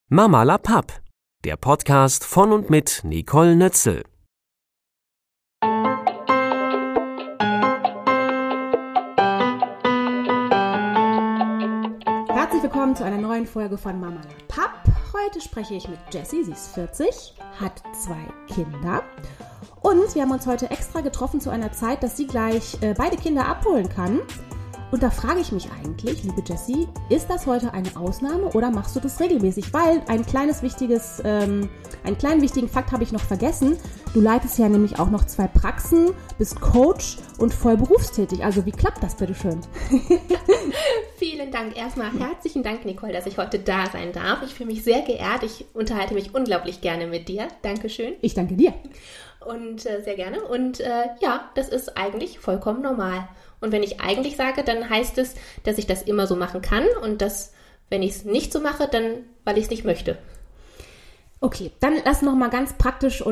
Mama la Papp, der Podcast von und mit Nicole Nötzel. Herzlich willkommen zu einer neuen Folge von Mama la Papp. Heute spreche ich mit Jessie, sie ist 40, hat 2 Kinder und wir haben uns heute extra getroffen zu einer Zeit, dass sie gleich beide Kinder abholen kann. Und da frage ich mich eigentlich, liebe Jessie, ist das heute eine Ausnahme oder machst du das regelmäßig? Weil einen kleinen wichtigen Fakt habe ich noch vergessen. Du leitest ja nämlich auch noch 2 Praxen, bist Coach und voll berufstätig. Also wie klappt das bitte schön? Vielen Dank. Erstmal herzlichen Dank, Nicole, dass ich heute da sein darf. Ich fühle mich sehr geehrt. Ich unterhalte mich unglaublich gerne mit dir. Dankeschön. Ich danke dir. Und sehr gerne. Und ja, das ist eigentlich vollkommen normal. Und wenn ich eigentlich sage, dann heißt es, dass ich das immer so machen kann und dass, wenn ich es nicht so mache, dann, weil ich es nicht möchte. Okay, dann lass noch mal ganz praktisch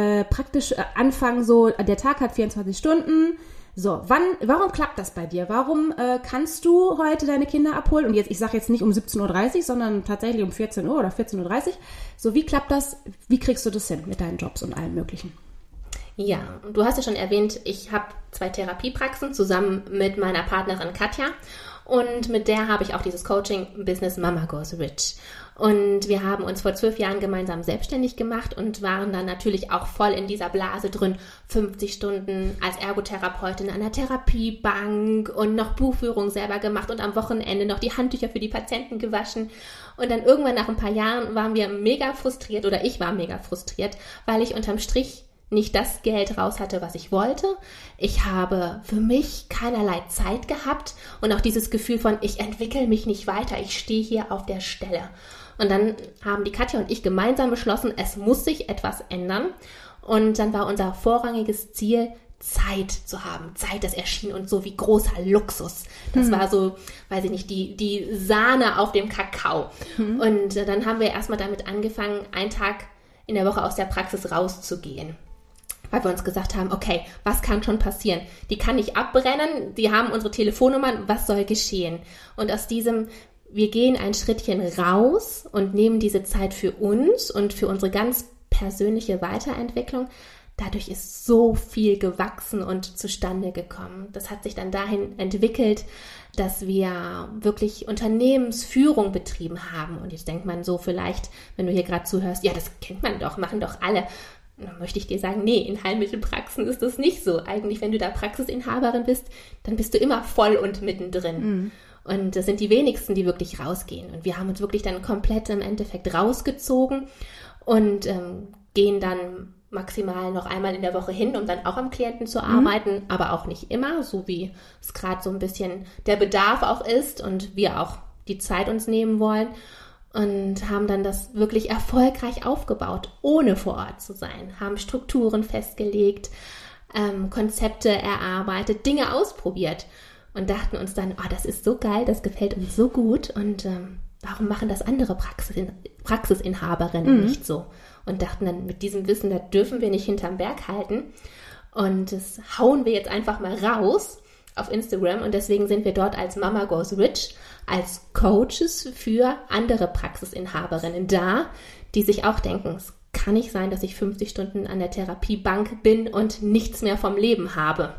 anfangen. So, der Tag hat 24 Stunden. So, warum klappt das bei dir? Warum kannst du heute deine Kinder abholen? Und jetzt, ich sage jetzt nicht um 17.30 Uhr, sondern tatsächlich um 14 Uhr oder 14.30 Uhr. So, wie klappt das? Wie kriegst du das hin mit deinen Jobs und allem Möglichen? Ja, du hast ja schon erwähnt, ich habe 2 Therapiepraxen zusammen mit meiner Partnerin Katja und mit der habe ich auch dieses Coaching-Business Mama Goes Rich. Und wir haben uns vor 12 Jahren gemeinsam selbstständig gemacht und waren dann natürlich auch voll in dieser Blase drin, 50 Stunden als Ergotherapeutin an der Therapiebank und noch Buchführung selber gemacht und am Wochenende noch die Handtücher für die Patienten gewaschen. Und dann irgendwann nach ein paar Jahren waren wir mega frustriert, oder ich war mega frustriert, weil ich unterm Strich nicht das Geld raus hatte, was ich wollte. Ich habe für mich keinerlei Zeit gehabt und auch dieses Gefühl von, ich entwickle mich nicht weiter, ich stehe hier auf der Stelle. Und dann haben die Katja und ich gemeinsam beschlossen, es muss sich etwas ändern. Und dann war unser vorrangiges Ziel, Zeit zu haben. Zeit, das erschien uns so wie großer Luxus. Das war so, weiß ich nicht, die Sahne auf dem Kakao. Und dann haben wir erstmal damit angefangen, einen Tag in der Woche aus der Praxis rauszugehen. Weil wir uns gesagt haben, okay, was kann schon passieren? Die kann nicht abbrennen, die haben unsere Telefonnummern, was soll geschehen? Und aus diesem, wir gehen ein Schrittchen raus und nehmen diese Zeit für uns und für unsere ganz persönliche Weiterentwicklung. Dadurch ist so viel gewachsen und zustande gekommen. Das hat sich dann dahin entwickelt, dass wir wirklich Unternehmensführung betrieben haben. Und jetzt denkt man so vielleicht, wenn du hier gerade zuhörst, ja, das kennt man doch, machen doch alle. Dann möchte ich dir sagen, nee, in Heilmittelpraxen ist das nicht so. Eigentlich, wenn du da Praxisinhaberin bist, dann bist du immer voll und mittendrin. Und das sind die wenigsten, die wirklich rausgehen. Und wir haben uns wirklich dann komplett im Endeffekt rausgezogen und gehen dann maximal noch einmal in der Woche hin, um dann auch am Klienten zu arbeiten, aber auch nicht immer, so wie es gerade so ein bisschen der Bedarf auch ist und wir auch die Zeit uns nehmen wollen. Und haben dann das wirklich erfolgreich aufgebaut, ohne vor Ort zu sein. Haben Strukturen festgelegt, Konzepte erarbeitet, Dinge ausprobiert und dachten uns dann, oh, das ist so geil, das gefällt uns so gut und warum machen das andere Praxisinhaberinnen nicht so? Und dachten dann, mit diesem Wissen, da dürfen wir nicht hinterm Berg halten und das hauen wir jetzt einfach mal raus auf Instagram und deswegen sind wir dort als Mama Goes Rich, als Coaches für andere Praxisinhaberinnen da, die sich auch denken, es kann nicht sein, dass ich 50 Stunden an der Therapiebank bin und nichts mehr vom Leben habe.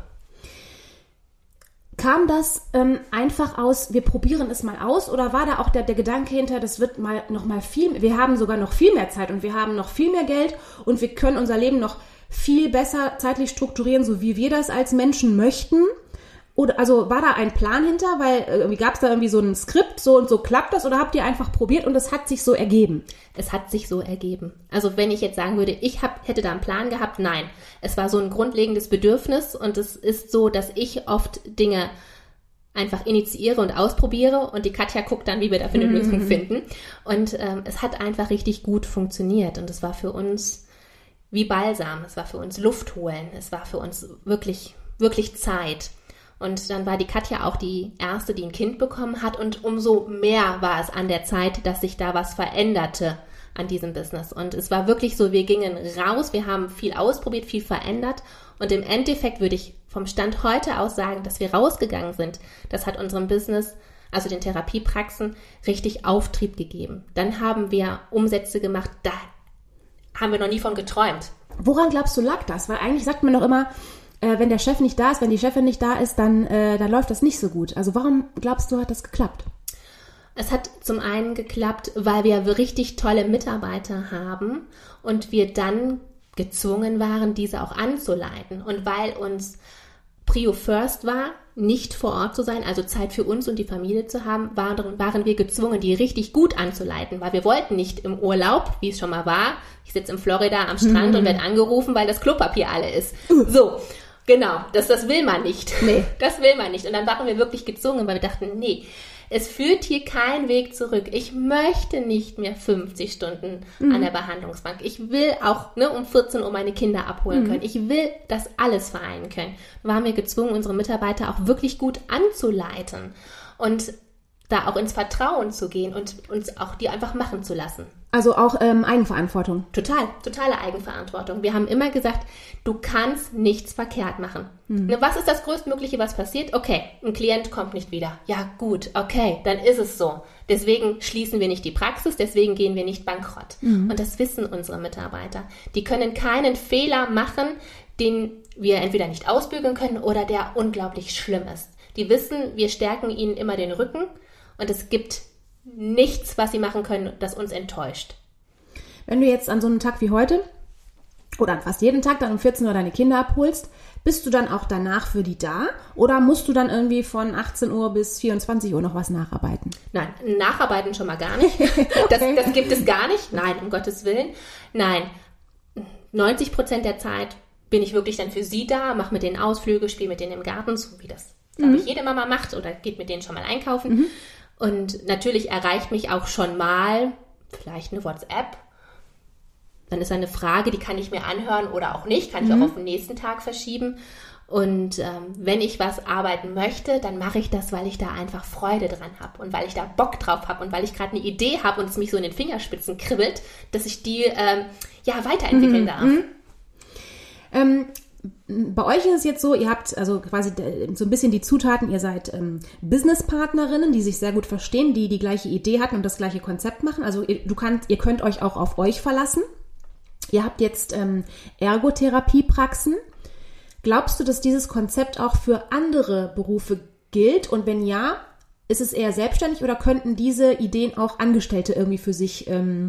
Kam das einfach aus, wir probieren es mal aus, oder war da auch der Gedanke hinter, das wird noch mal viel, wir haben sogar noch viel mehr Zeit und wir haben noch viel mehr Geld und wir können unser Leben noch viel besser zeitlich strukturieren, so wie wir das als Menschen möchten? Oder also war da ein Plan hinter, weil gab es da irgendwie so ein Skript, so und so klappt das, oder habt ihr einfach probiert und es hat sich so ergeben? Es hat sich so ergeben. Also wenn ich jetzt sagen würde, hätte da einen Plan gehabt, nein. Es war so ein grundlegendes Bedürfnis und es ist so, dass ich oft Dinge einfach initiiere und ausprobiere und die Katja guckt dann, wie wir dafür eine Lösung finden. Und es hat einfach richtig gut funktioniert und es war für uns wie Balsam, es war für uns Luft holen, es war für uns wirklich, wirklich Zeit. Und dann war die Katja auch die Erste, die ein Kind bekommen hat. Und umso mehr war es an der Zeit, dass sich da was veränderte an diesem Business. Und es war wirklich so, wir gingen raus, wir haben viel ausprobiert, viel verändert. Und im Endeffekt würde ich vom Stand heute aus sagen, dass wir rausgegangen sind. Das hat unserem Business also den Therapiepraxen, richtig Auftrieb gegeben. Dann haben wir Umsätze gemacht, da haben wir noch nie von geträumt. Woran glaubst du, lag das? Weil eigentlich sagt man doch immer, wenn der Chef nicht da ist, wenn die Chefin nicht da ist, dann läuft das nicht so gut. Also warum glaubst du, hat das geklappt? Es hat zum einen geklappt, weil wir richtig tolle Mitarbeiter haben und wir dann gezwungen waren, diese auch anzuleiten. Und weil uns Prio First war, nicht vor Ort zu sein, also Zeit für uns und die Familie zu haben, waren wir gezwungen, die richtig gut anzuleiten, weil wir wollten nicht im Urlaub, wie es schon mal war, ich sitze in Florida am Strand und werde angerufen, weil das Klopapier alle ist. So, genau, das will man nicht. Nee. Das will man nicht. Und dann waren wir wirklich gezwungen, weil wir dachten, nee, es führt hier kein Weg zurück. Ich möchte nicht mehr 50 Stunden an der Behandlungsbank. Ich will auch um 14 Uhr meine Kinder abholen können. Ich will das alles vereinen können. Da waren wir gezwungen, unsere Mitarbeiter auch wirklich gut anzuleiten und da auch ins Vertrauen zu gehen und uns auch die einfach machen zu lassen. Also auch Eigenverantwortung. Totale Eigenverantwortung. Wir haben immer gesagt, du kannst nichts verkehrt machen. Was ist das Größtmögliche, was passiert? Okay, ein Klient kommt nicht wieder. Ja gut, okay, dann ist es so. Deswegen schließen wir nicht die Praxis, deswegen gehen wir nicht bankrott. Und das wissen unsere Mitarbeiter. Die können keinen Fehler machen, den wir entweder nicht ausbügeln können oder der unglaublich schlimm ist. Die wissen, wir stärken ihnen immer den Rücken und es gibt nichts, was sie machen können, das uns enttäuscht. Wenn du jetzt an so einem Tag wie heute oder an fast jeden Tag dann um 14 Uhr deine Kinder abholst, bist du dann auch danach für die da oder musst du dann irgendwie von 18 Uhr bis 24 Uhr noch was nacharbeiten? Nein, nacharbeiten schon mal gar nicht. Okay. Das gibt es gar nicht. Nein, um Gottes Willen. Nein, 90% der Zeit bin ich wirklich dann für sie da, mache mit denen Ausflüge, spiele mit denen im Garten, so wie das, glaube ich, jede Mama macht oder geht mit denen schon mal einkaufen. Und natürlich erreicht mich auch schon mal vielleicht eine WhatsApp. Dann ist eine Frage, die kann ich mir anhören oder auch nicht, kann ich auch auf den nächsten Tag verschieben. Und wenn ich was arbeiten möchte, dann mache ich das, weil ich da einfach Freude dran habe und weil ich da Bock drauf habe und weil ich gerade eine Idee habe und es mich so in den Fingerspitzen kribbelt, dass ich die weiterentwickeln darf. Bei euch ist es jetzt so, ihr habt also quasi so ein bisschen die Zutaten, ihr seid Businesspartnerinnen, die sich sehr gut verstehen, die gleiche Idee hatten und das gleiche Konzept machen. Also ihr könnt euch auch auf euch verlassen. Ihr habt jetzt Ergotherapiepraxen. Glaubst du, dass dieses Konzept auch für andere Berufe gilt? Und wenn ja, ist es eher selbstständig oder könnten diese Ideen auch Angestellte irgendwie für sich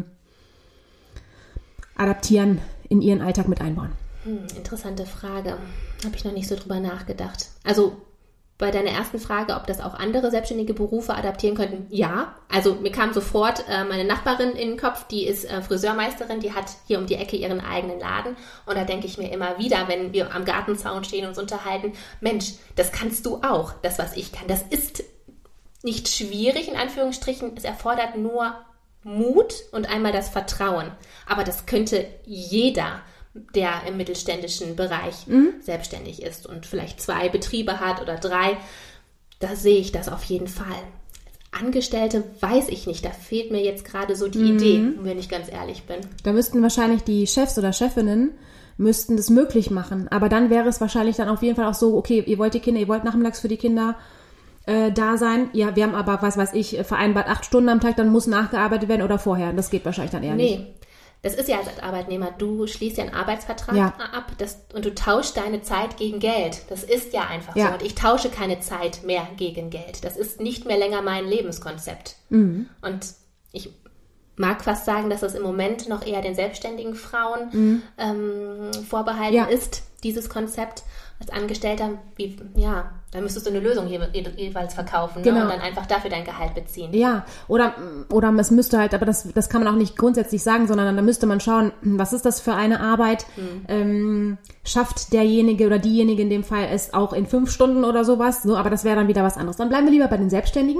adaptieren, in ihren Alltag mit einbauen? Interessante Frage. Habe ich noch nicht so drüber nachgedacht. Also bei deiner ersten Frage, ob das auch andere selbstständige Berufe adaptieren könnten, ja. Also mir kam sofort meine Nachbarin in den Kopf, die ist Friseurmeisterin, die hat hier um die Ecke ihren eigenen Laden. Und da denke ich mir immer wieder, wenn wir am Gartenzaun stehen und uns unterhalten, Mensch, das kannst du auch, das, was ich kann. Das ist nicht schwierig, in Anführungsstrichen. Es erfordert nur Mut und einmal das Vertrauen. Aber das könnte jeder, der im mittelständischen Bereich selbstständig ist und vielleicht 2 Betriebe hat oder 3, da sehe ich das auf jeden Fall. Als Angestellte weiß ich nicht, da fehlt mir jetzt gerade so die Idee, wenn ich ganz ehrlich bin. Da müssten wahrscheinlich die Chefs oder Chefinnen das möglich machen, aber dann wäre es wahrscheinlich dann auf jeden Fall auch so, okay, ihr wollt nachmittags für die Kinder da sein, ja, wir haben aber, was weiß ich, vereinbart 8 Stunden am Tag, dann muss nachgearbeitet werden oder vorher, das geht wahrscheinlich dann eher nicht. Das ist ja als Arbeitnehmer, du schließt ja einen Arbeitsvertrag ab und du tauschst deine Zeit gegen Geld. Das ist ja einfach so. Und ich tausche keine Zeit mehr gegen Geld. Das ist nicht mehr länger mein Lebenskonzept. Und ich mag fast sagen, dass das im Moment noch eher den selbstständigen Frauen vorbehalten ist, dieses Konzept. Als Angestellter, da müsstest du eine Lösung jeweils verkaufen, ne? Und dann einfach dafür dein Gehalt beziehen. Ja, oder es müsste halt, aber das kann man auch nicht grundsätzlich sagen, sondern da müsste man schauen, was ist das für eine Arbeit, schafft derjenige oder diejenige in dem Fall es auch in 5 Stunden oder sowas, so, aber das wäre dann wieder was anderes. Dann bleiben wir lieber bei den Selbstständigen.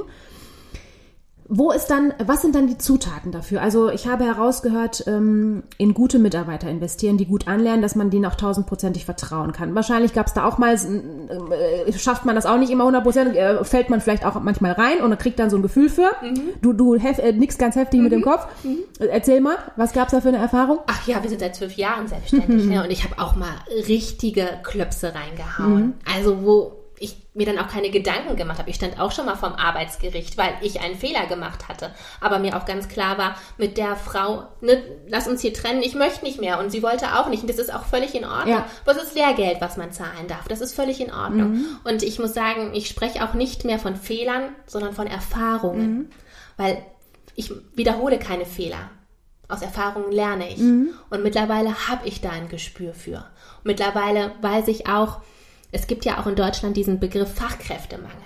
Was sind dann die Zutaten dafür? Also ich habe herausgehört, in gute Mitarbeiter investieren, die gut anlernen, dass man denen auch 1000%ig vertrauen kann. Wahrscheinlich gab es da auch mal, schafft man das auch nicht immer 100%, fällt man vielleicht auch manchmal rein und kriegt dann so ein Gefühl für. Du nickst ganz heftig mit dem Kopf. Erzähl mal, was gab es da für eine Erfahrung? Ach ja, wir sind seit 12 Jahren selbstständig, ne? Und ich habe auch mal richtige Klöpse reingehauen. Also wo ich mir dann auch keine Gedanken gemacht habe. Ich stand auch schon mal vorm Arbeitsgericht, weil ich einen Fehler gemacht hatte. Aber mir auch ganz klar war, mit der Frau, ne, lass uns hier trennen, ich möchte nicht mehr. Und sie wollte auch nicht. Und das ist auch völlig in Ordnung. Ja. Aber es ist Lehrgeld, was man zahlen darf. Das ist völlig in Ordnung. Und ich muss sagen, ich spreche auch nicht mehr von Fehlern, sondern von Erfahrungen. Weil ich wiederhole keine Fehler. Aus Erfahrungen lerne ich. Und mittlerweile habe ich da ein Gespür für. Und mittlerweile weiß ich auch, es gibt ja auch in Deutschland diesen Begriff Fachkräftemangel.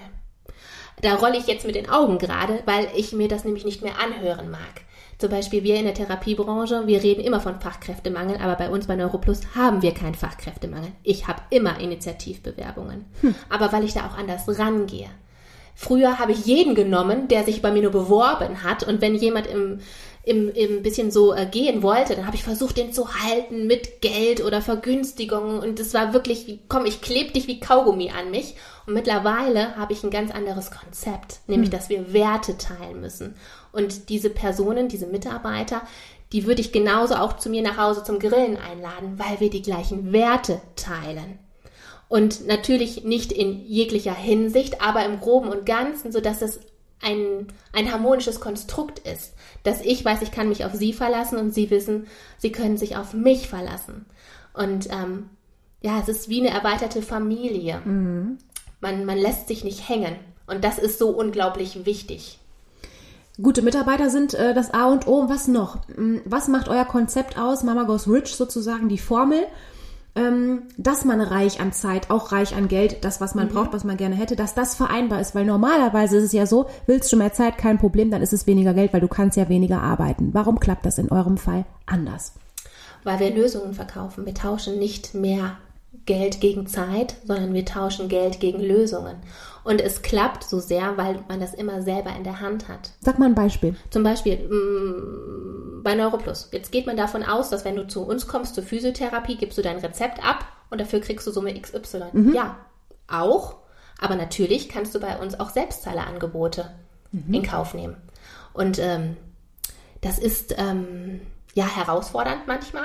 Da rolle ich jetzt mit den Augen gerade, weil ich mir das nämlich nicht mehr anhören mag. Zum Beispiel wir in der Therapiebranche, wir reden immer von Fachkräftemangel, aber bei uns bei NeuroPlus haben wir keinen Fachkräftemangel. Ich habe immer Initiativbewerbungen, aber weil ich da auch anders rangehe. Früher habe ich jeden genommen, der sich bei mir nur beworben hat, und wenn jemand im bisschen so gehen wollte, dann habe ich versucht, den zu halten mit Geld oder Vergünstigungen, und das war wirklich wie, komm, ich klebe dich wie Kaugummi an mich. Und mittlerweile habe ich ein ganz anderes Konzept, nämlich, dass wir Werte teilen müssen. Und diese Personen, diese Mitarbeiter, die würde ich genauso auch zu mir nach Hause zum Grillen einladen, weil wir die gleichen Werte teilen. Und natürlich nicht in jeglicher Hinsicht, aber im Groben und Ganzen, sodass es ein harmonisches Konstrukt ist. Dass ich weiß, ich kann mich auf sie verlassen, und sie wissen, sie können sich auf mich verlassen. Und es ist wie eine erweiterte Familie. Man lässt sich nicht hängen. Und das ist so unglaublich wichtig. Gute Mitarbeiter sind das A und O. Was noch? Was macht euer Konzept aus? Mama Goes Rich, sozusagen die Formel, dass man reich an Zeit, auch reich an Geld, das, was man braucht, was man gerne hätte, dass das vereinbar ist. Weil normalerweise ist es ja so, willst du mehr Zeit, kein Problem, dann ist es weniger Geld, weil du kannst ja weniger arbeiten. Warum klappt das in eurem Fall anders? Weil wir Lösungen verkaufen. Wir tauschen nicht mehr Geld gegen Zeit, sondern wir tauschen Geld gegen Lösungen. Und es klappt so sehr, weil man das immer selber in der Hand hat. Sag mal ein Beispiel. Zum Beispiel bei NeuroPlus. Jetzt geht man davon aus, dass wenn du zu uns kommst zur Physiotherapie, gibst du dein Rezept ab und dafür kriegst du Summe XY. Ja, auch. Aber natürlich kannst du bei uns auch Selbstzahlerangebote in Kauf nehmen. Und das ist herausfordernd manchmal,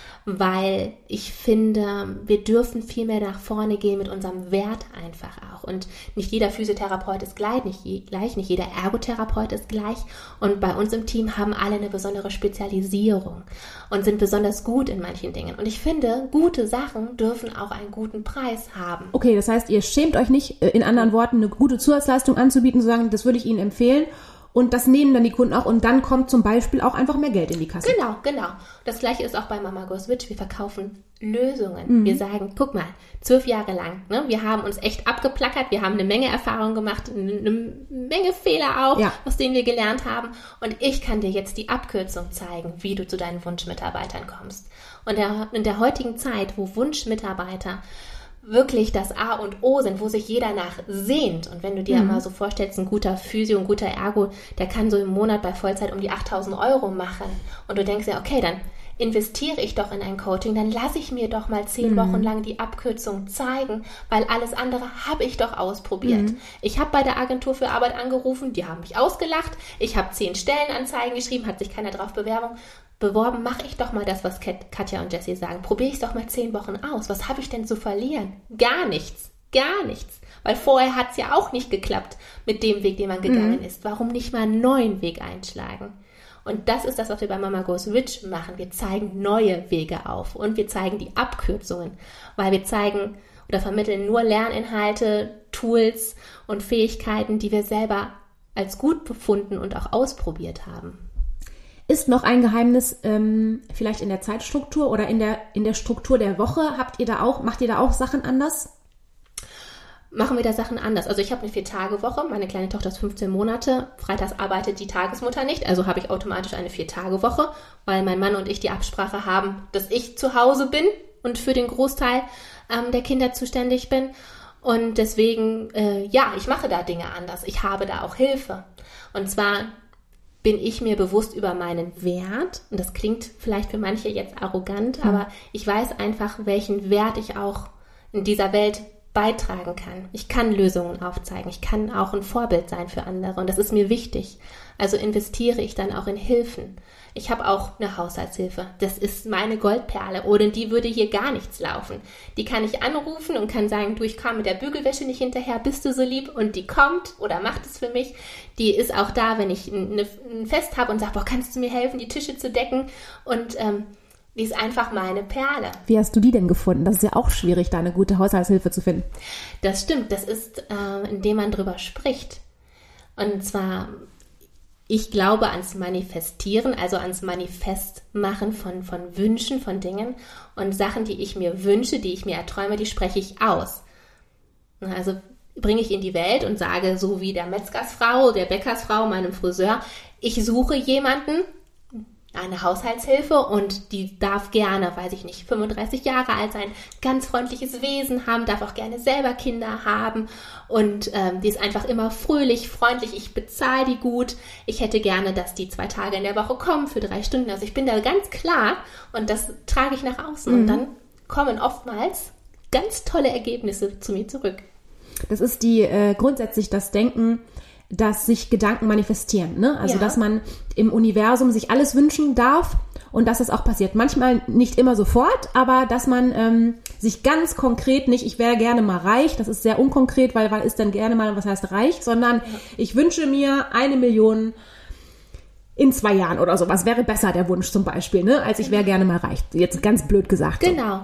weil ich finde, wir dürfen viel mehr nach vorne gehen mit unserem Wert einfach auch. Und nicht jeder Physiotherapeut ist gleich, nicht jeder Ergotherapeut ist gleich. Und bei uns im Team haben alle eine besondere Spezialisierung und sind besonders gut in manchen Dingen. Und ich finde, gute Sachen dürfen auch einen guten Preis haben. Okay, das heißt, ihr schämt euch nicht, in anderen Worten, eine gute Zusatzleistung anzubieten, zu sagen, das würde ich Ihnen empfehlen. Und das nehmen dann die Kunden auch, und dann kommt zum Beispiel auch einfach mehr Geld in die Kasse. Genau. Das Gleiche ist auch bei Mama Goes Rich. Wir verkaufen Lösungen. Wir sagen, guck mal, 12 Jahre lang, ne, wir haben uns echt abgeplackert, wir haben eine Menge Erfahrung gemacht, eine Menge Fehler auch, aus denen wir gelernt haben. Und ich kann dir jetzt die Abkürzung zeigen, wie du zu deinen Wunschmitarbeitern kommst. Und in der heutigen Zeit, wo Wunschmitarbeiter wirklich das A und O sind, wo sich jeder nach sehnt. Und wenn du dir mal so vorstellst, ein guter Physio, ein guter Ergo, der kann so im Monat bei Vollzeit um die 8.000 € machen. Und du denkst ja, okay, dann investiere ich doch in ein Coaching, dann lasse ich mir doch mal 10 Wochen lang die Abkürzung zeigen, weil alles andere habe ich doch ausprobiert. Ich habe bei der Agentur für Arbeit angerufen, die haben mich ausgelacht. Ich habe 10 Stellenanzeigen geschrieben, hat sich keiner drauf beworben, mache ich doch mal das, was Katja und Jessie sagen. Probiere ich es doch mal 10 Wochen aus. Was habe ich denn zu verlieren? Gar nichts. Weil vorher hat es ja auch nicht geklappt mit dem Weg, den man gegangen ist. Warum nicht mal einen neuen Weg einschlagen? Und das ist das, was wir bei Mama Goes Rich machen. Wir zeigen neue Wege auf und wir zeigen die Abkürzungen, weil wir zeigen oder vermitteln nur Lerninhalte, Tools und Fähigkeiten, die wir selber als gut befunden und auch ausprobiert haben. Ist noch ein Geheimnis, vielleicht in der Zeitstruktur oder in der Struktur der Woche? Macht ihr da auch Sachen anders? Machen wir da Sachen anders. Also ich habe eine 4-Tage-Woche. Meine kleine Tochter ist 15 Monate. Freitags arbeitet die Tagesmutter nicht. Also habe ich automatisch eine 4-Tage-Woche, weil mein Mann und ich die Absprache haben, dass ich zu Hause bin und für den Großteil der Kinder zuständig bin. Und deswegen, ich mache da Dinge anders. Ich habe da auch Hilfe. Und zwar bin ich mir bewusst über meinen Wert, und das klingt vielleicht für manche jetzt arrogant, aber ich weiß einfach, welchen Wert ich auch in dieser Welt beitragen kann. Ich kann Lösungen aufzeigen. Ich kann auch ein Vorbild sein für andere. Und das ist mir wichtig. Also investiere ich dann auch in Hilfen. Ich habe auch eine Haushaltshilfe. Das ist meine Goldperle. Ohne die würde hier gar nichts laufen. Die kann ich anrufen und kann sagen, du, ich komme mit der Bügelwäsche nicht hinterher, bist du so lieb? Und die kommt oder macht es für mich. Die ist auch da, wenn ich ein Fest habe und sage, boah, kannst du mir helfen, die Tische zu decken? Und die ist einfach meine Perle. Wie hast du die denn gefunden? Das ist ja auch schwierig, da eine gute Haushaltshilfe zu finden. Das stimmt. Das ist, indem man drüber spricht. Und zwar, ich glaube ans Manifestieren, also ans Manifestmachen von Wünschen, von Dingen. Und Sachen, die ich mir wünsche, die ich mir erträume, die spreche ich aus. Also bringe ich in die Welt und sage, so wie der Metzgersfrau, der Bäckersfrau, meinem Friseur, ich suche jemanden, eine Haushaltshilfe, und die darf gerne, weiß ich nicht, 35 Jahre alt sein, ganz freundliches Wesen haben, darf auch gerne selber Kinder haben und die ist einfach immer fröhlich, freundlich, ich bezahle die gut, ich hätte gerne, dass die 2 Tage in der Woche kommen für 3 Stunden, also ich bin da ganz klar und das trage ich nach außen und dann kommen oftmals ganz tolle Ergebnisse zu mir zurück. Das ist grundsätzlich das Denken, dass sich Gedanken manifestieren, ne? Also, dass man im Universum sich alles wünschen darf und dass das auch passiert. Manchmal nicht immer sofort, aber dass man sich ganz konkret nicht, ich wäre gerne mal reich, das ist sehr unkonkret, weil was ist denn gerne mal, was heißt reich, sondern ich wünsche mir 1 Million in 2 Jahren oder so. Was wäre besser, der Wunsch zum Beispiel, ne? Als ich wäre gerne mal reich. Jetzt ganz blöd gesagt. Genau.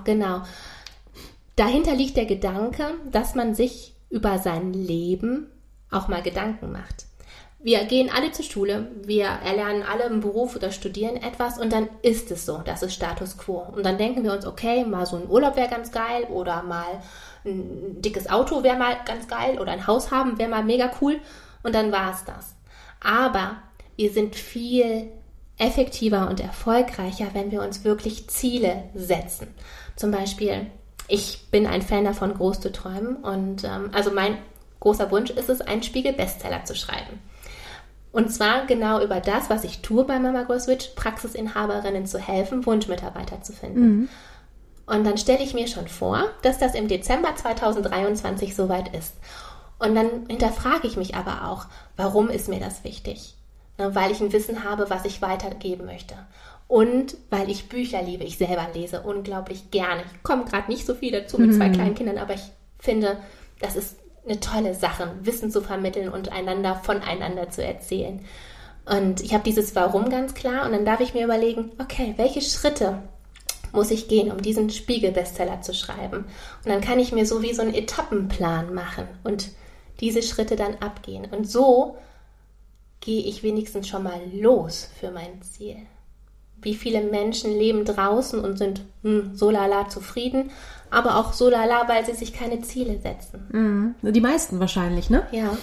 Dahinter liegt der Gedanke, dass man sich über sein Leben auch mal Gedanken macht. Wir gehen alle zur Schule, wir erlernen alle einen Beruf oder studieren etwas und dann ist es so, das ist Status Quo. Und dann denken wir uns, okay, mal so ein Urlaub wäre ganz geil oder mal ein dickes Auto wäre mal ganz geil oder ein Haus haben wäre mal mega cool und dann war es das. Aber wir sind viel effektiver und erfolgreicher, wenn wir uns wirklich Ziele setzen. Zum Beispiel, ich bin ein Fan davon, groß zu träumen und also mein großer Wunsch ist es, einen Spiegel-Bestseller zu schreiben. Und zwar genau über das, was ich tue bei Mama Grows Rich, Praxisinhaberinnen zu helfen, Wunschmitarbeiter zu finden. Und dann stelle ich mir schon vor, dass das im Dezember 2023 soweit ist. Und dann hinterfrage ich mich aber auch, warum ist mir das wichtig? Weil ich ein Wissen habe, was ich weitergeben möchte. Und weil ich Bücher liebe. Ich selber lese unglaublich gerne. Ich komme gerade nicht so viel dazu mit 2 kleinen Kindern, aber ich finde, das ist eine tolle Sache, Wissen zu vermitteln und einander voneinander zu erzählen. Und ich habe dieses Warum ganz klar und dann darf ich mir überlegen, okay, welche Schritte muss ich gehen, um diesen Spiegel-Bestseller zu schreiben? Und dann kann ich mir so wie so einen Etappenplan machen und diese Schritte dann abgehen. Und so gehe ich wenigstens schon mal los für mein Ziel. Wie viele Menschen leben draußen und sind so lala zufrieden, aber auch so lala, weil sie sich keine Ziele setzen. Die meisten wahrscheinlich, ne? Ja.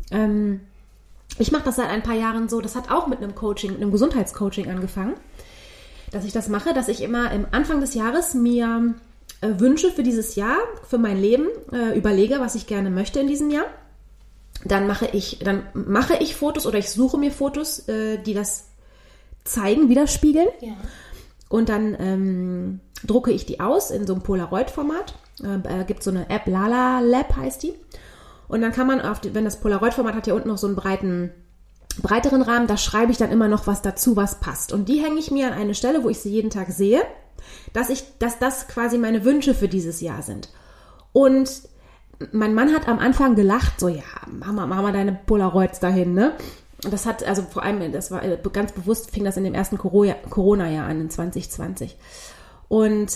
Ich mache das seit ein paar Jahren so, das hat auch mit einem Coaching, mit einem Gesundheitscoaching angefangen, dass ich das mache, dass ich immer am Anfang des Jahres mir Wünsche für dieses Jahr, für mein Leben überlege, was ich gerne möchte in diesem Jahr. Dann mache ich Fotos oder ich suche mir Fotos, die das zeigen, widerspiegeln. Ja. Und dann drucke ich die aus in so einem Polaroid-Format. Gibt so eine App, Lala Lab heißt die. Und dann kann man, wenn das Polaroid-Format hat ja unten noch so einen breiteren Rahmen, da schreibe ich dann immer noch was dazu, was passt. Und die hänge ich mir an eine Stelle, wo ich sie jeden Tag sehe, dass das quasi meine Wünsche für dieses Jahr sind. Und mein Mann hat am Anfang gelacht, so, ja, mach mal deine Polaroids dahin, ne? Und das hat, also vor allem, das war ganz bewusst, fing das in dem ersten Corona-Jahr an, in 2020. Und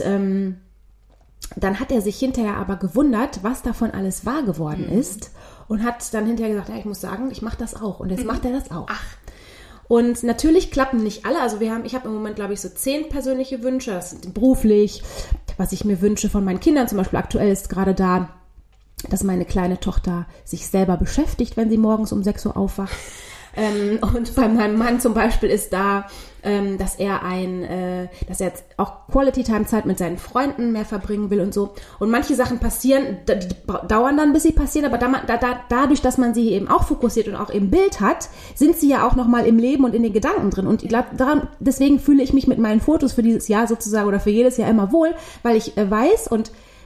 dann hat er sich hinterher aber gewundert, was davon alles wahr geworden ist und hat dann hinterher gesagt, ja, ich muss sagen, ich mache das auch. Und jetzt macht er das auch. Ach. Und natürlich klappen nicht alle. Also ich habe im Moment, glaube ich, so 10 persönliche Wünsche. Das sind beruflich, was ich mir wünsche von meinen Kindern. Zum Beispiel aktuell ist gerade da, dass meine kleine Tochter sich selber beschäftigt, wenn sie morgens um 6 Uhr aufwacht. Und bei meinem Mann zum Beispiel ist da, dass er jetzt auch Quality-Time-Zeit mit seinen Freunden mehr verbringen will und so. Und manche Sachen passieren, die dauern dann, bis sie passieren, aber dadurch, dass man sie eben auch fokussiert und auch im Bild hat, sind sie ja auch nochmal im Leben und in den Gedanken drin. Und ich glaube, deswegen fühle ich mich mit meinen Fotos für dieses Jahr sozusagen oder für jedes Jahr immer wohl, weil ich weiß und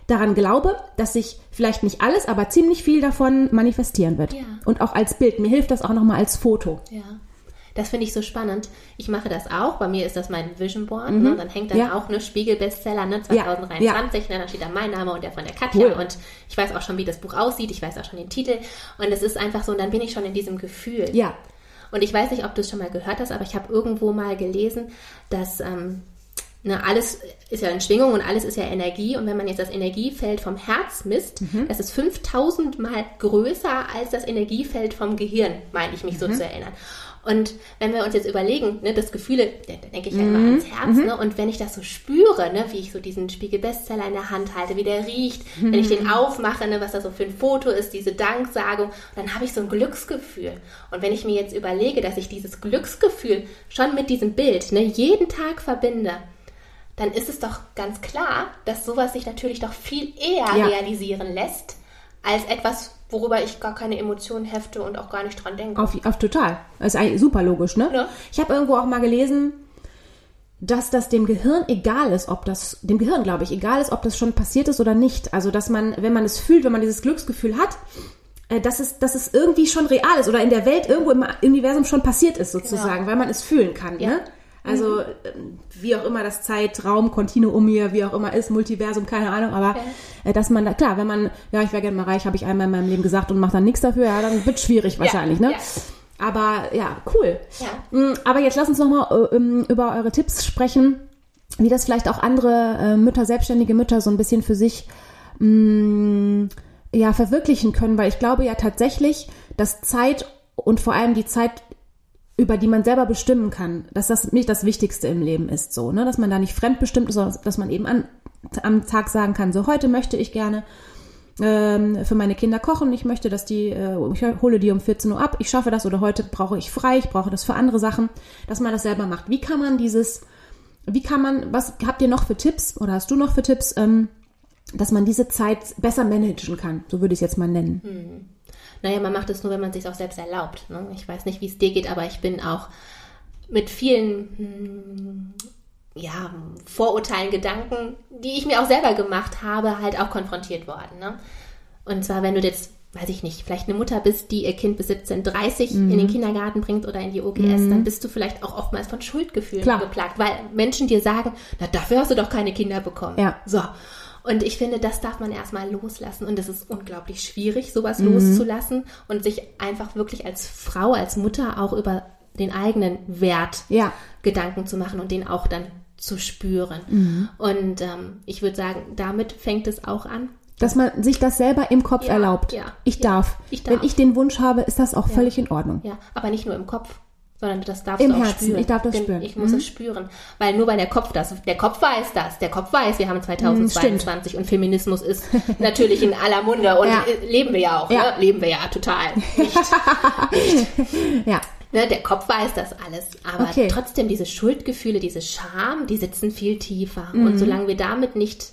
daran glaube, dass sich vielleicht nicht alles, aber ziemlich viel davon manifestieren wird. Ja. Und auch als Bild. Mir hilft das auch nochmal als Foto. Ja. Das finde ich so spannend. Ich mache das auch. Bei mir ist das mein Vision Board. Ne? Dann hängt dann auch eine Spiegel-Bestseller, ne? 2023. Ne? Dann steht da mein Name und der von der Katja. Cool. Und ich weiß auch schon, wie das Buch aussieht. Ich weiß auch schon den Titel. Und es ist einfach so, und dann bin ich schon in diesem Gefühl. Ja. Und ich weiß nicht, ob du es schon mal gehört hast, aber ich habe irgendwo mal gelesen, dass alles ist ja in Schwingung und alles ist ja Energie. Und wenn man jetzt das Energiefeld vom Herz misst, das ist 5000 Mal größer als das Energiefeld vom Gehirn, meine ich mich so zu erinnern. Und wenn wir uns jetzt überlegen, ne, das Gefühle, da denke ich ja immer ans Herz, ne, und wenn ich das so spüre, ne, wie ich so diesen Spiegel-Bestseller in der Hand halte, wie der riecht, wenn ich den aufmache, ne, was das so für ein Foto ist, diese Danksagung, dann habe ich so ein Glücksgefühl. Und wenn ich mir jetzt überlege, dass ich dieses Glücksgefühl schon mit diesem Bild, ne, jeden Tag verbinde, dann ist es doch ganz klar, dass sowas sich natürlich doch viel eher realisieren lässt, als etwas, worüber ich gar keine Emotionen hefte und auch gar nicht dran denke. Auf total. Das ist eigentlich super logisch, ne? Ja. Ich habe irgendwo auch mal gelesen, dass das dem Gehirn egal ist, ob das schon passiert ist oder nicht. Also, dass man, wenn man es fühlt, wenn man dieses Glücksgefühl hat, dass es irgendwie schon real ist oder in der Welt irgendwo im Universum schon passiert ist, sozusagen, weil man es fühlen kann, ne? Also, wie auch immer das Zeitraum, Kontinuum hier, wie auch immer ist, Multiversum, keine Ahnung, aber dass man da, klar, wenn man, ich wäre gerne mal reich, habe ich einmal in meinem Leben gesagt und mache dann nichts dafür, dann wird es schwierig wahrscheinlich, ne? Ja. Aber cool. Ja. Aber jetzt lass uns nochmal über eure Tipps sprechen, wie das vielleicht auch andere Mütter, selbstständige Mütter so ein bisschen für sich verwirklichen können, weil ich glaube ja tatsächlich, dass Zeit und vor allem die Zeit, über die man selber bestimmen kann, dass das nicht das Wichtigste im Leben ist, so, ne, dass man da nicht fremdbestimmt ist, sondern dass man eben am Tag sagen kann, so, heute möchte ich gerne für meine Kinder kochen, ich möchte, dass ich hole die um 14 Uhr ab, ich schaffe das, oder heute brauche ich frei, ich brauche das für andere Sachen, dass man das selber macht. Was habt ihr noch für Tipps, oder hast du noch für Tipps, dass man diese Zeit besser managen kann, so würde ich es jetzt mal nennen. Naja, man macht es nur, wenn man es sich auch selbst erlaubt. Ne? Ich weiß nicht, wie es dir geht, aber ich bin auch mit vielen Vorurteilen, Gedanken, die ich mir auch selber gemacht habe, halt auch konfrontiert worden. Ne? Und zwar, wenn du jetzt, weiß ich nicht, vielleicht eine Mutter bist, die ihr Kind bis 17:30 in den Kindergarten bringt oder in die OGS, dann bist du vielleicht auch oftmals von Schuldgefühlen geplagt, weil Menschen dir sagen, na, dafür hast du doch keine Kinder bekommen. Ja. So. Und ich finde, das darf man erstmal loslassen. Und es ist unglaublich schwierig, sowas loszulassen und sich einfach wirklich als Frau, als Mutter auch über den eigenen Wert Gedanken zu machen und den auch dann zu spüren. Und ich würde sagen, damit fängt es auch an. Dass man sich das selber im Kopf erlaubt. Ja, ich darf. Wenn ich den Wunsch habe, ist das auch völlig in Ordnung. Ja, aber nicht nur im Kopf, sondern das darfst im du auch Herzen. spüren. Ich darf das spüren. Ich muss es spüren. Weil nur weil der Kopf weiß das. Der Kopf weiß, wir haben 2022 und Feminismus ist natürlich in aller Munde und leben wir ja auch. Ne? Leben wir ja total. Nicht. Ja. Ne, der Kopf weiß das alles. Aber trotzdem diese Schuldgefühle, diese Scham, die sitzen viel tiefer. Und solange wir damit nicht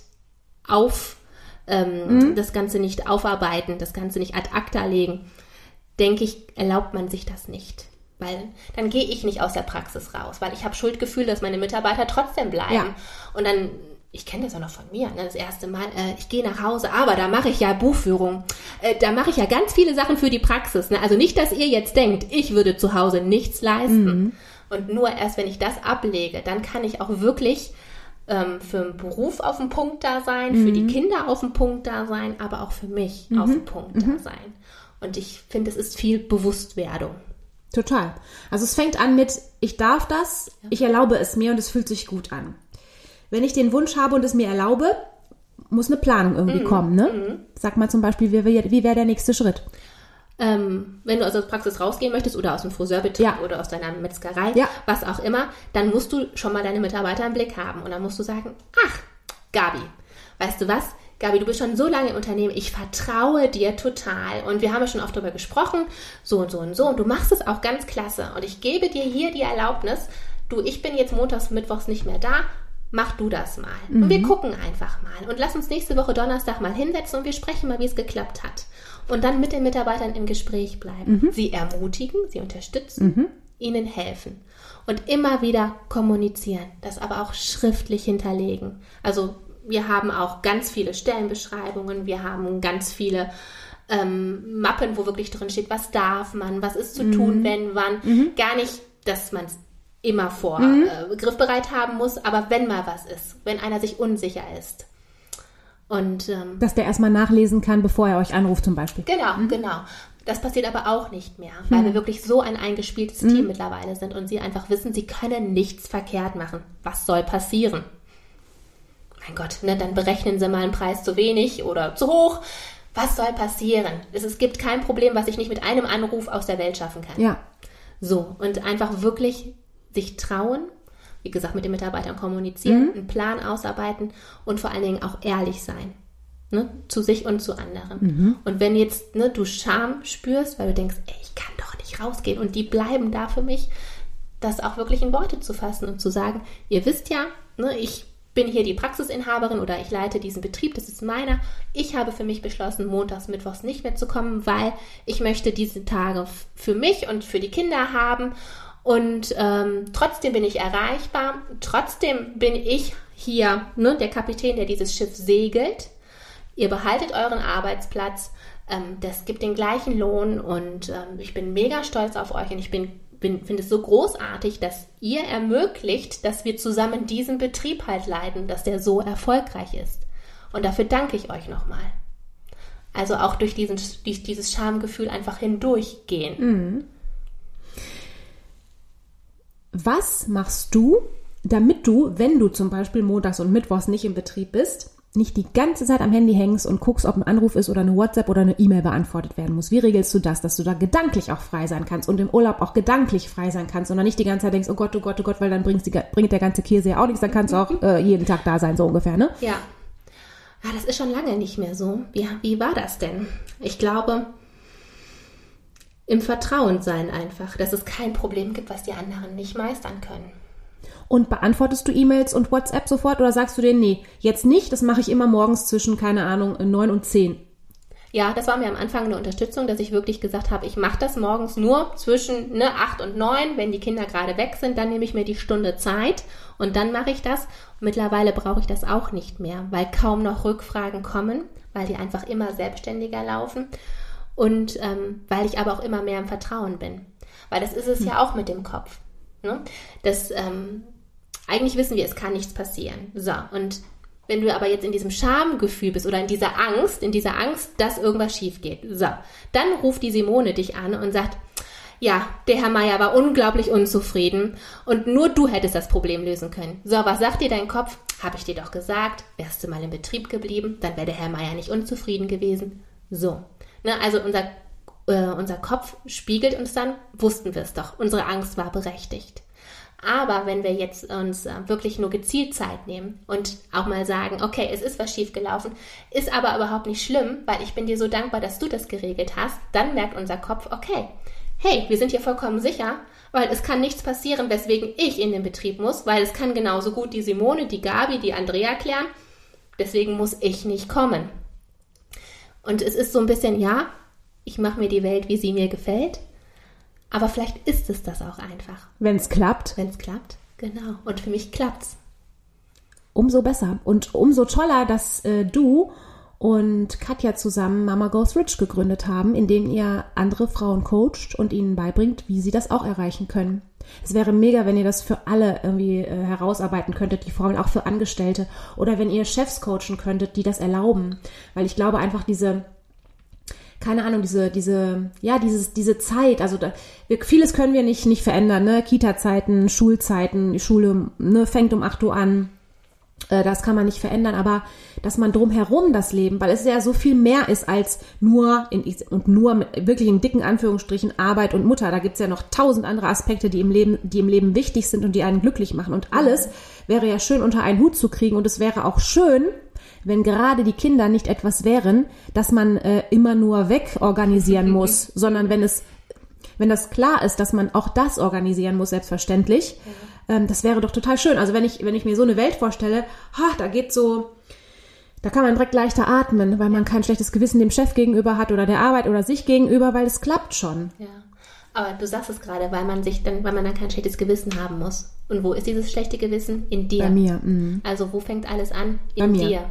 das Ganze nicht aufarbeiten, das Ganze nicht ad acta legen, denke ich, erlaubt man sich das nicht. Weil dann gehe ich nicht aus der Praxis raus, weil ich habe Schuldgefühl, dass meine Mitarbeiter trotzdem bleiben. Ja. Und dann, ich kenne das auch noch von mir, ne, das erste Mal, ich gehe nach Hause, aber da mache ich ja Buchführung, da mache ich ja ganz viele Sachen für die Praxis. Ne? Also nicht, dass ihr jetzt denkt, ich würde zu Hause nichts leisten. Und nur erst, wenn ich das ablege, dann kann ich auch wirklich für den Beruf auf dem Punkt da sein, für die Kinder auf dem Punkt da sein, aber auch für mich auf dem Punkt da sein. Und ich finde, es ist viel Bewusstwerdung. Total. Also es fängt an mit, ich darf das, ich erlaube es mir und es fühlt sich gut an. Wenn ich den Wunsch habe und es mir erlaube, muss eine Planung irgendwie kommen, ne? Sag mal zum Beispiel, wie wäre der nächste Schritt? Wenn du aus der Praxis rausgehen möchtest oder aus dem Friseurbetrieb oder aus deiner Metzgerei, was auch immer, dann musst du schon mal deine Mitarbeiter im Blick haben. Und dann musst du sagen, ach, Gabi, weißt du was? Gabi, du bist schon so lange im Unternehmen, ich vertraue dir total. Und wir haben ja schon oft darüber gesprochen, so und so und so. Und du machst es auch ganz klasse. Und ich gebe dir hier die Erlaubnis, ich bin jetzt montags, mittwochs nicht mehr da, mach du das mal. Und wir gucken einfach mal. Und lass uns nächste Woche Donnerstag mal hinsetzen und wir sprechen mal, wie es geklappt hat. Und dann mit den Mitarbeitern im Gespräch bleiben. Sie ermutigen, sie unterstützen, ihnen helfen. Und immer wieder kommunizieren. Das aber auch schriftlich hinterlegen. Also wir haben auch ganz viele Stellenbeschreibungen, wir haben ganz viele Mappen, wo wirklich drin steht, was darf man, was ist zu tun, wenn, wann. Gar nicht, dass man es immer griffbereit haben muss, aber wenn mal was ist, wenn einer sich unsicher ist. Und dass der erstmal nachlesen kann, bevor er euch anruft zum Beispiel. Genau. Das passiert aber auch nicht mehr, weil wir wirklich so ein eingespieltes Team mittlerweile sind und sie einfach wissen, sie können nichts verkehrt machen. Was soll passieren? Mein Gott, ne, dann berechnen sie mal einen Preis zu wenig oder zu hoch. Was soll passieren? Es gibt kein Problem, was ich nicht mit einem Anruf aus der Welt schaffen kann. Ja. So, und einfach wirklich sich trauen, wie gesagt, mit den Mitarbeitern kommunizieren, einen Plan ausarbeiten und vor allen Dingen auch ehrlich sein. Ne, zu sich und zu anderen. Und wenn jetzt du Scham spürst, weil du denkst, ey, ich kann doch nicht rausgehen und die bleiben da für mich, das auch wirklich in Worte zu fassen und zu sagen, ihr wisst ja, ne, ich bin hier die Praxisinhaberin oder ich leite diesen Betrieb, das ist meiner. Ich habe für mich beschlossen, montags, mittwochs nicht mehr zu kommen, weil ich möchte diese Tage für mich und für die Kinder haben und trotzdem bin ich erreichbar, trotzdem bin ich hier, ne, der Kapitän, der dieses Schiff segelt. Ihr behaltet euren Arbeitsplatz, das gibt den gleichen Lohn und ich bin mega stolz auf euch und ich finde es so großartig, dass ihr ermöglicht, dass wir zusammen diesen Betrieb halt leiten, dass der so erfolgreich ist. Und dafür danke ich euch nochmal. Also auch durch dieses Schamgefühl einfach hindurchgehen. Was machst du, damit du, wenn du zum Beispiel montags und mittwochs nicht im Betrieb bist, nicht die ganze Zeit am Handy hängst und guckst, ob ein Anruf ist oder eine WhatsApp oder eine E-Mail beantwortet werden muss? Wie regelst du das, dass du da gedanklich auch frei sein kannst und im Urlaub auch gedanklich frei sein kannst und dann nicht die ganze Zeit denkst, oh Gott, weil dann bringt der ganze Käse ja auch nichts, dann kannst du auch jeden Tag da sein, so ungefähr, ne? Ja. Ja, das ist schon lange nicht mehr so. Wie war das denn? Ich glaube, im Vertrauen sein einfach, dass es kein Problem gibt, was die anderen nicht meistern können. Und beantwortest du E-Mails und WhatsApp sofort oder sagst du denen, nee, jetzt nicht, das mache ich immer morgens zwischen, 9 und 10? Ja, das war mir am Anfang eine Unterstützung, dass ich wirklich gesagt habe, ich mache das morgens nur zwischen 8 und 9, wenn die Kinder gerade weg sind, dann nehme ich mir die Stunde Zeit und dann mache ich das. Mittlerweile brauche ich das auch nicht mehr, weil kaum noch Rückfragen kommen, weil die einfach immer selbstständiger laufen und weil ich aber auch immer mehr im Vertrauen bin. Weil das ist es ja auch mit dem Kopf. Ne? Eigentlich wissen wir, es kann nichts passieren. So, und wenn du aber jetzt in diesem Schamgefühl bist oder in dieser Angst, dass irgendwas schief geht, so, dann ruft die Simone dich an und sagt, ja, der Herr Meier war unglaublich unzufrieden und nur du hättest das Problem lösen können. So, was sagt dir dein Kopf? Habe ich dir doch gesagt, wärst du mal im Betrieb geblieben, dann wäre der Herr Meier nicht unzufrieden gewesen. So, ne, also unser Kopf spiegelt uns dann, wussten wir es doch, unsere Angst war berechtigt. Aber wenn wir jetzt uns wirklich nur gezielt Zeit nehmen und auch mal sagen, okay, es ist was schiefgelaufen, ist aber überhaupt nicht schlimm, weil ich bin dir so dankbar, dass du das geregelt hast, dann merkt unser Kopf, okay, hey, wir sind hier vollkommen sicher, weil es kann nichts passieren, weswegen ich in den Betrieb muss, weil es kann genauso gut die Simone, die Gabi, die Andrea klären, deswegen muss ich nicht kommen. Und es ist so ein bisschen, ja, ich mache mir die Welt, wie sie mir gefällt, aber vielleicht ist es das auch einfach. Wenn es klappt. Wenn es klappt, genau. Und für mich klappt's. Umso besser und umso toller, dass du und Katja zusammen Mama Goes Rich gegründet haben, indem ihr andere Frauen coacht und ihnen beibringt, wie sie das auch erreichen können. Es wäre mega, wenn ihr das für alle irgendwie herausarbeiten könntet, die Formel auch für Angestellte. Oder wenn ihr Chefs coachen könntet, die das erlauben. Weil ich glaube einfach diese Zeit, also vieles können wir nicht verändern, ne? Kita-Zeiten, Schulzeiten, die Schule, ne, fängt um 8 Uhr an, das kann man nicht verändern, aber dass man drumherum das Leben, weil es ja so viel mehr ist als nur mit wirklich in dicken Anführungsstrichen Arbeit und Mutter, da gibt's ja noch 1000 andere Aspekte, die im Leben wichtig sind und die einen glücklich machen und alles wäre ja schön unter einen Hut zu kriegen und es wäre auch schön, wenn gerade die Kinder nicht etwas wären, dass man immer nur wegorganisieren muss, sondern wenn das klar ist, dass man auch das organisieren muss, selbstverständlich, das wäre doch total schön. Also wenn ich mir so eine Welt vorstelle, da kann man direkt leichter atmen, weil man kein schlechtes Gewissen dem Chef gegenüber hat oder der Arbeit oder sich gegenüber, weil es klappt schon. Ja. Aber du sagst es gerade, weil man dann kein schlechtes Gewissen haben muss. Und wo ist dieses schlechte Gewissen? In dir. Bei mir. Also wo fängt alles an? Bei mir. Dir.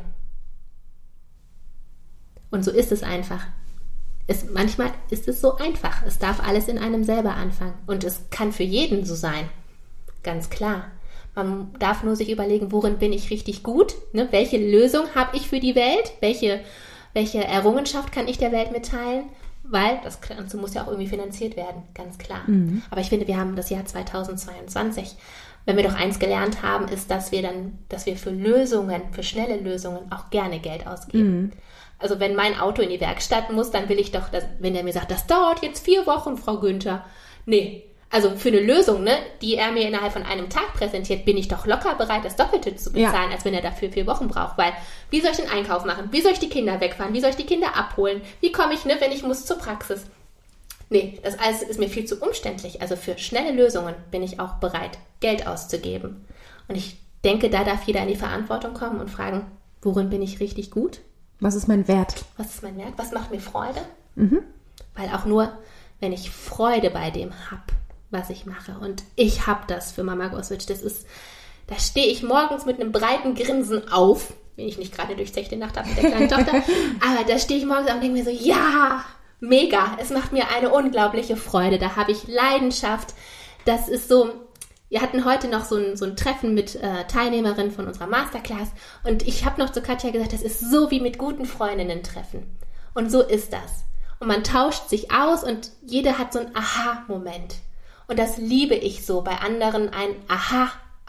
Und so ist es einfach. Manchmal ist es so einfach. Es darf alles in einem selber anfangen. Und es kann für jeden so sein. Ganz klar. Man darf nur sich überlegen, worin bin ich richtig gut? Ne? Welche Lösung habe ich für die Welt? Welche Errungenschaft kann ich der Welt mitteilen? Weil das Ganze muss ja auch irgendwie finanziert werden, ganz klar. Aber ich finde, wir haben das Jahr 2022. Wenn wir doch eins gelernt haben, ist, dass wir für Lösungen, für schnelle Lösungen auch gerne Geld ausgeben. Also wenn mein Auto in die Werkstatt muss, dann will ich doch, wenn er mir sagt, das dauert jetzt 4 Wochen, Frau Günther. Nee, also für eine Lösung, ne, die er mir innerhalb von einem Tag präsentiert, bin ich doch locker bereit, das Doppelte zu bezahlen, als wenn er dafür 4 Wochen braucht. Weil, wie soll ich den Einkauf machen? Wie soll ich die Kinder wegfahren? Wie soll ich die Kinder abholen? Wie komme ich, ne, wenn ich muss zur Praxis? Nee, das alles ist mir viel zu umständlich. Also für schnelle Lösungen bin ich auch bereit, Geld auszugeben. Und ich denke, da darf jeder in die Verantwortung kommen und fragen, worin bin ich richtig gut? Was ist mein Wert? Was ist mein Wert? Was macht mir Freude? Weil auch nur, wenn ich Freude bei dem habe, was ich mache. Und ich habe das für Mama Goes Rich. Da stehe ich morgens mit einem breiten Grinsen auf, wenn ich nicht gerade durchzechte Nacht habe mit der kleinen Tochter. Aber da stehe ich morgens auf und denke mir so, ja, mega. Es macht mir eine unglaubliche Freude. Da habe ich Leidenschaft. Das ist so, wir hatten heute noch so ein Treffen mit Teilnehmerinnen von unserer Masterclass. Und ich habe noch zu Katja gesagt, das ist so wie mit guten Freundinnen treffen. Und so ist das. Und man tauscht sich aus und jeder hat so einen Aha-Moment. Und das liebe ich so. Bei anderen ein Aha,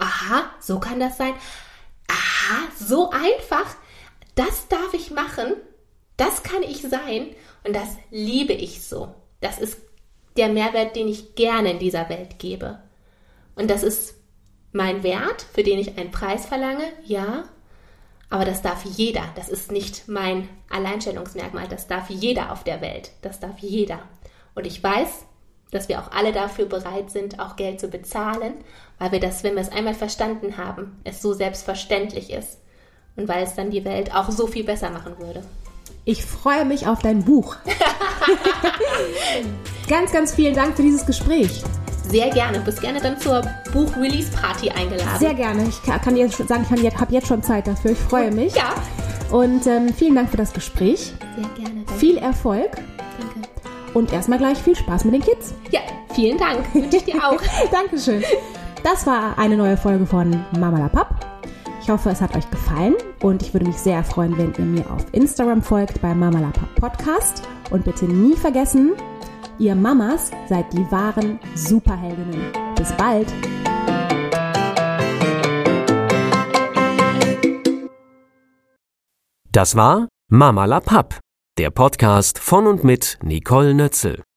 so kann das sein. Aha, so einfach. Das darf ich machen. Das kann ich sein. Und das liebe ich so. Das ist der Mehrwert, den ich gerne in dieser Welt gebe. Und das ist mein Wert, für den ich einen Preis verlange, ja. Aber das darf jeder. Das ist nicht mein Alleinstellungsmerkmal. Das darf jeder auf der Welt. Das darf jeder. Und ich weiß, dass wir auch alle dafür bereit sind, auch Geld zu bezahlen, weil wir das, wenn wir es einmal verstanden haben, es so selbstverständlich ist und weil es dann die Welt auch so viel besser machen würde. Ich freue mich auf dein Buch. Ganz, ganz vielen Dank für dieses Gespräch. Sehr gerne. Du bist gerne dann zur Buch-Release-Party eingeladen. Sehr gerne. Ich kann dir sagen, ich habe jetzt schon Zeit dafür. Ich freue mich. Ja. Und vielen Dank für das Gespräch. Sehr gerne. Danke. Viel Erfolg. Danke. Und erstmal gleich viel Spaß mit den Kids. Ja, vielen Dank. Wünsche ich dir auch. Dankeschön. Das war eine neue Folge von Mama La Papp. Ich hoffe, es hat euch gefallen und ich würde mich sehr freuen, wenn ihr mir auf Instagram folgt bei Mama La Papp Podcast. Und bitte nie vergessen, ihr Mamas seid die wahren Superheldinnen. Bis bald. Das war Mama La Papp, der Podcast von und mit Nicole Nötzel.